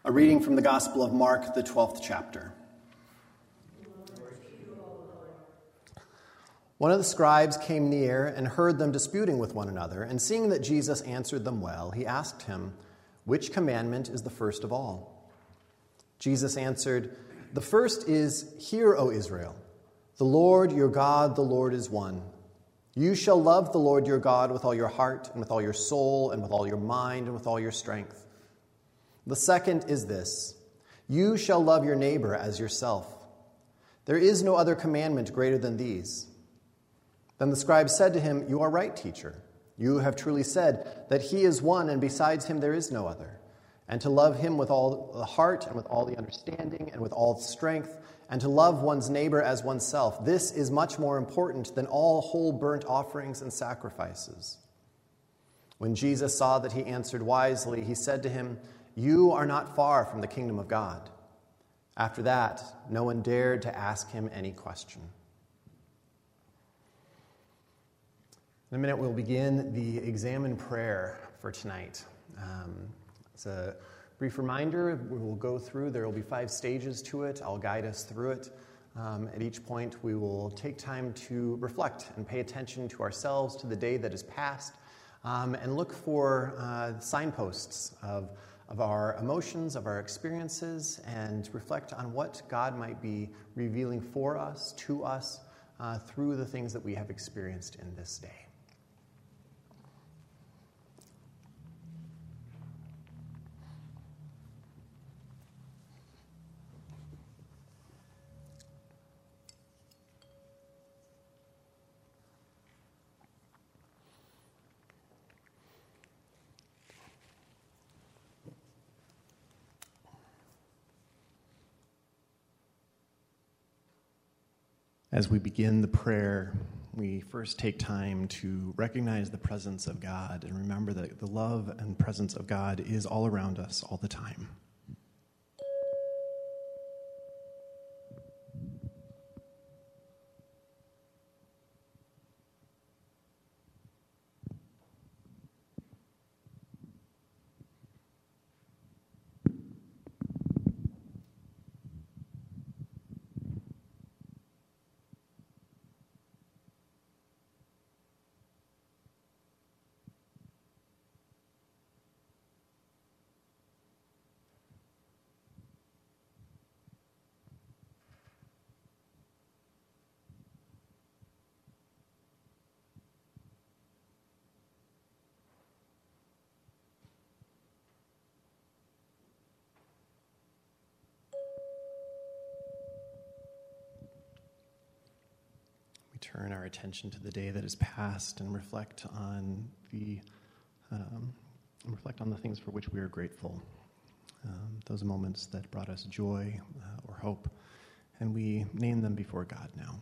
A reading from the Gospel of Mark, the 12th chapter. One of the scribes came near and heard them disputing with one another, and seeing that Jesus answered them well, he asked him, "Which commandment is the first of all?" Jesus answered, "The first is, 'Hear, O Israel, the Lord your God, the Lord is one. You shall love the Lord your God with all your heart and with all your soul and with all your mind and with all your strength. The second is this, you shall love your neighbor as yourself. There is no other commandment greater than these." Then the scribe said to him, "You are right, teacher. You have truly said that he is one, and besides him there is no other. And to love him with all the heart and with all the understanding and with all the strength, and to love one's neighbor as oneself, this is much more important than all whole burnt offerings and sacrifices." When Jesus saw that he answered wisely, he said to him, "You are not far from the kingdom of God." After that, no one dared to ask him any question. In a minute, we'll begin the examine prayer for tonight. It's a brief reminder. We will go through. There will be 5 stages to it. I'll guide us through it. At each point, we will take time to reflect and pay attention to ourselves, to the day that is past, and look for signposts of our emotions, of our experiences, and reflect on what God might be revealing for us, to us, through the things that we have experienced in this day. As we begin the prayer, we first take time to recognize the presence of God and remember that the love and presence of God is all around us all the time. We turn our attention to the day that is past and reflect on the things for which we are grateful, those moments that brought us joy or hope, and we name them before God now.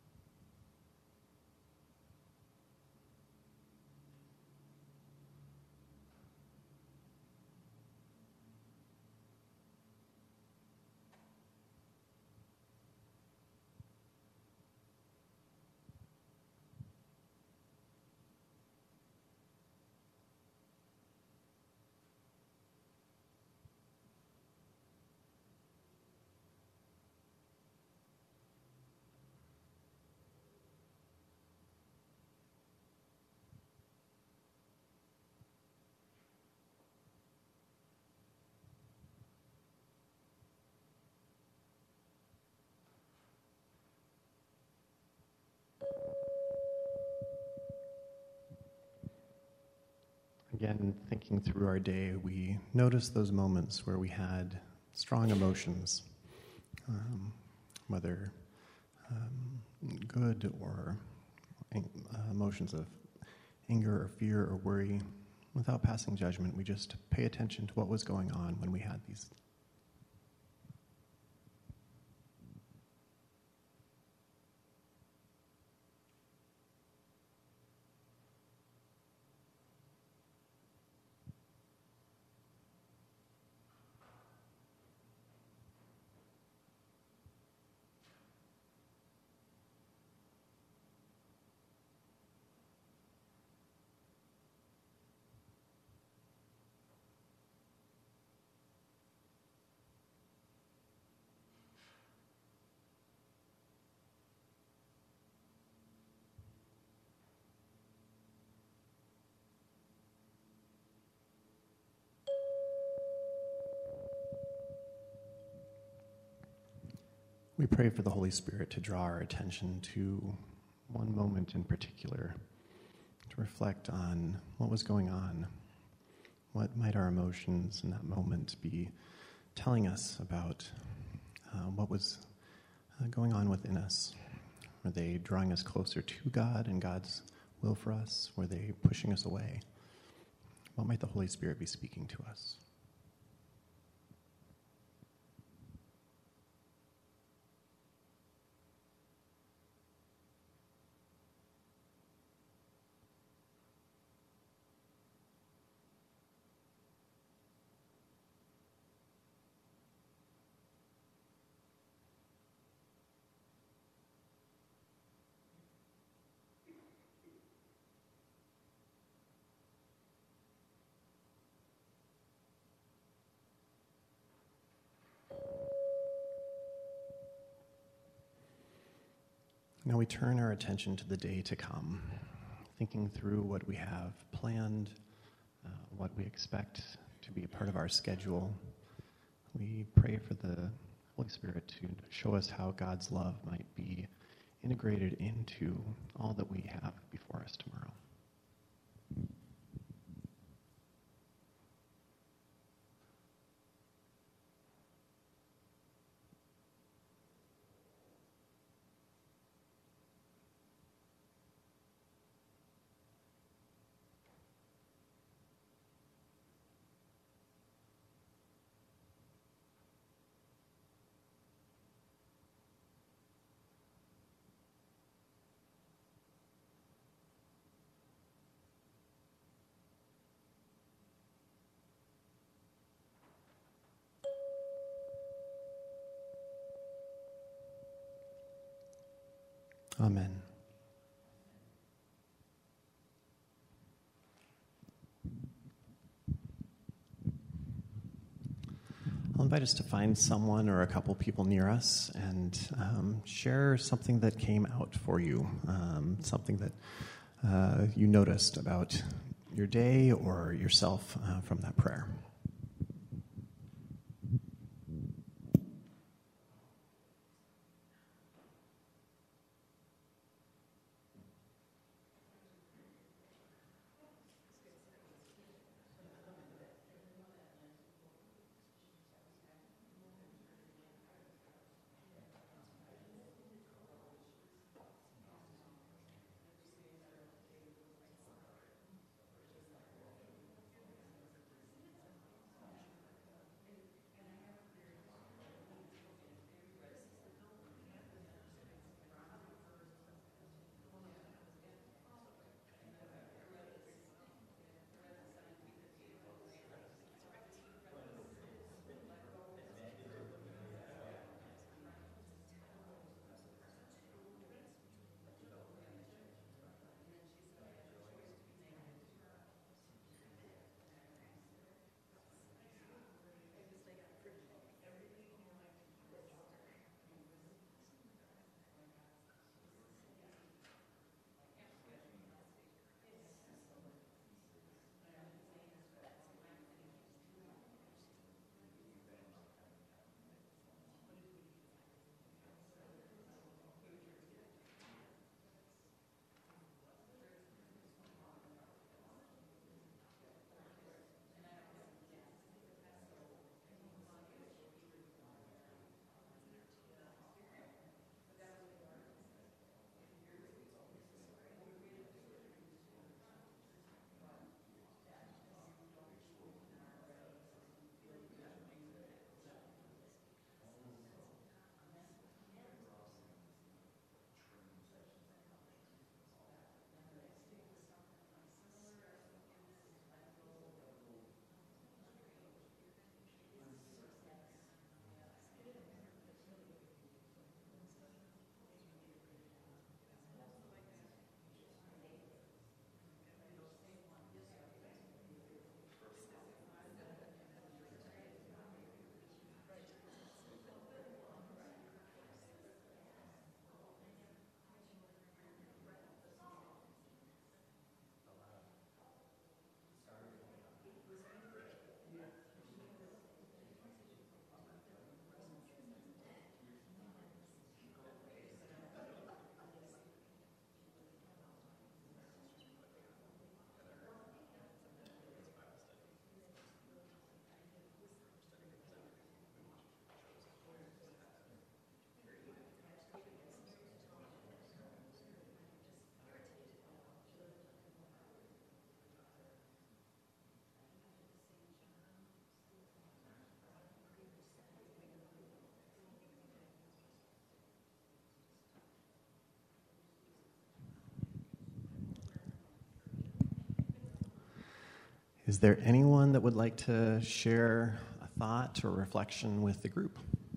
Again, thinking through our day, we notice those moments where we had strong emotions, whether good or emotions of anger or fear or worry. Without passing judgment, we just pay attention to what was going on when we had these. We pray for the Holy Spirit to draw our attention to one moment in particular, to reflect on what was going on. What might our emotions in that moment be telling us about what was going on within us? Were they drawing us closer to God and God's will for us? Were they pushing us away? What might the Holy Spirit be speaking to us? Now we turn our attention to the day to come, thinking through what we have planned, what we expect to be a part of our schedule. We pray for the Holy Spirit to show us how God's love might be integrated into all that we have before us tomorrow. Amen. I'll invite us to find someone or a couple people near us and share something that came out for you, something that you noticed about your day or yourself from that prayer. Is there anyone that would like to share a thought or reflection with the group?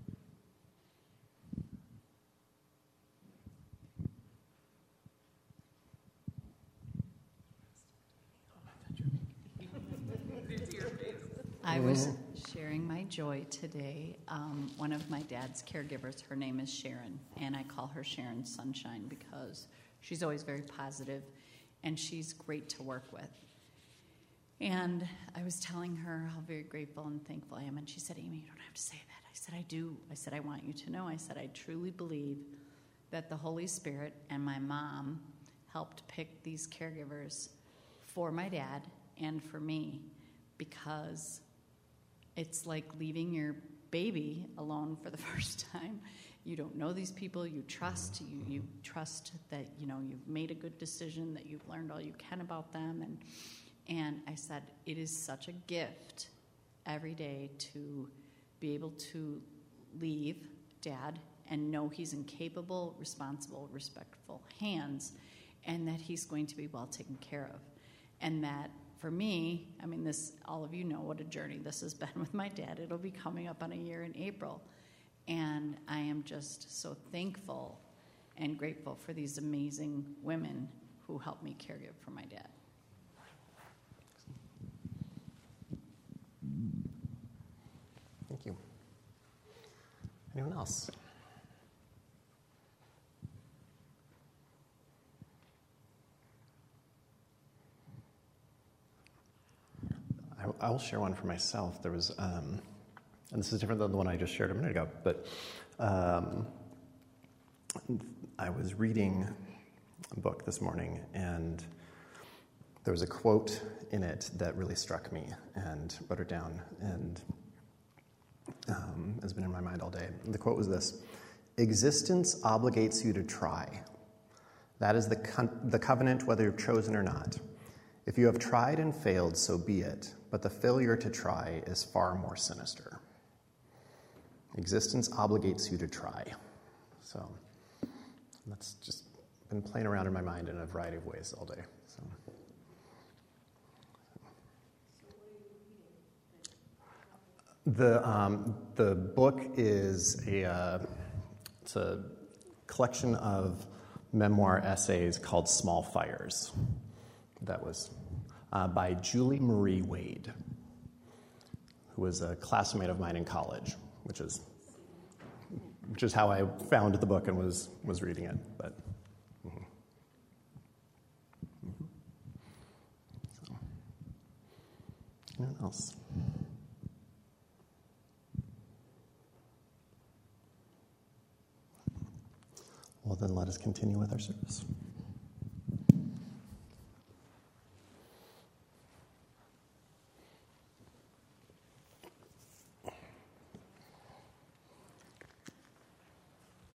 I was sharing my joy today. One of my dad's caregivers, her name is Sharon, and I call her Sharon Sunshine because she's always very positive, and she's great to work with. And I was telling her how very grateful and thankful I am, and she said, Amy, you don't have to say that. I said, I do. I said, I want you to know. I said, I truly believe that the Holy Spirit and my mom helped pick these caregivers for my dad and for me, because it's like leaving your baby alone for the first time. You don't know these people. You trust. You trust that, you've made a good decision, that you've learned all you can about them. And I said, it is such a gift every day to be able to leave Dad and know he's in capable, responsible, respectful hands, and that he's going to be well taken care of. And that for me, all of you know what a journey this has been with my dad. It'll be coming up on a year in April. And I am just so thankful and grateful for these amazing women who helped me caregive for my dad. Thank you. Anyone else? I will share one for myself. There was, and this is different than the one I just shared a minute ago, but I was reading a book this morning, and there was a quote in it that really struck me, and wrote it down, and has been in my mind all day. The quote was this: "Existence obligates you to try. That is the covenant, whether you're chosen or not. If you have tried and failed, so be it, but the failure to try is far more sinister." Existence obligates you to try. So that's just been playing around in my mind in a variety of ways all day. So the book is it's a collection of memoir essays called Small Fires. That was by Julie Marie Wade, who was a classmate of mine in college, which is how I found the book and was reading it. But So, anyone else? Well, then let us continue with our service.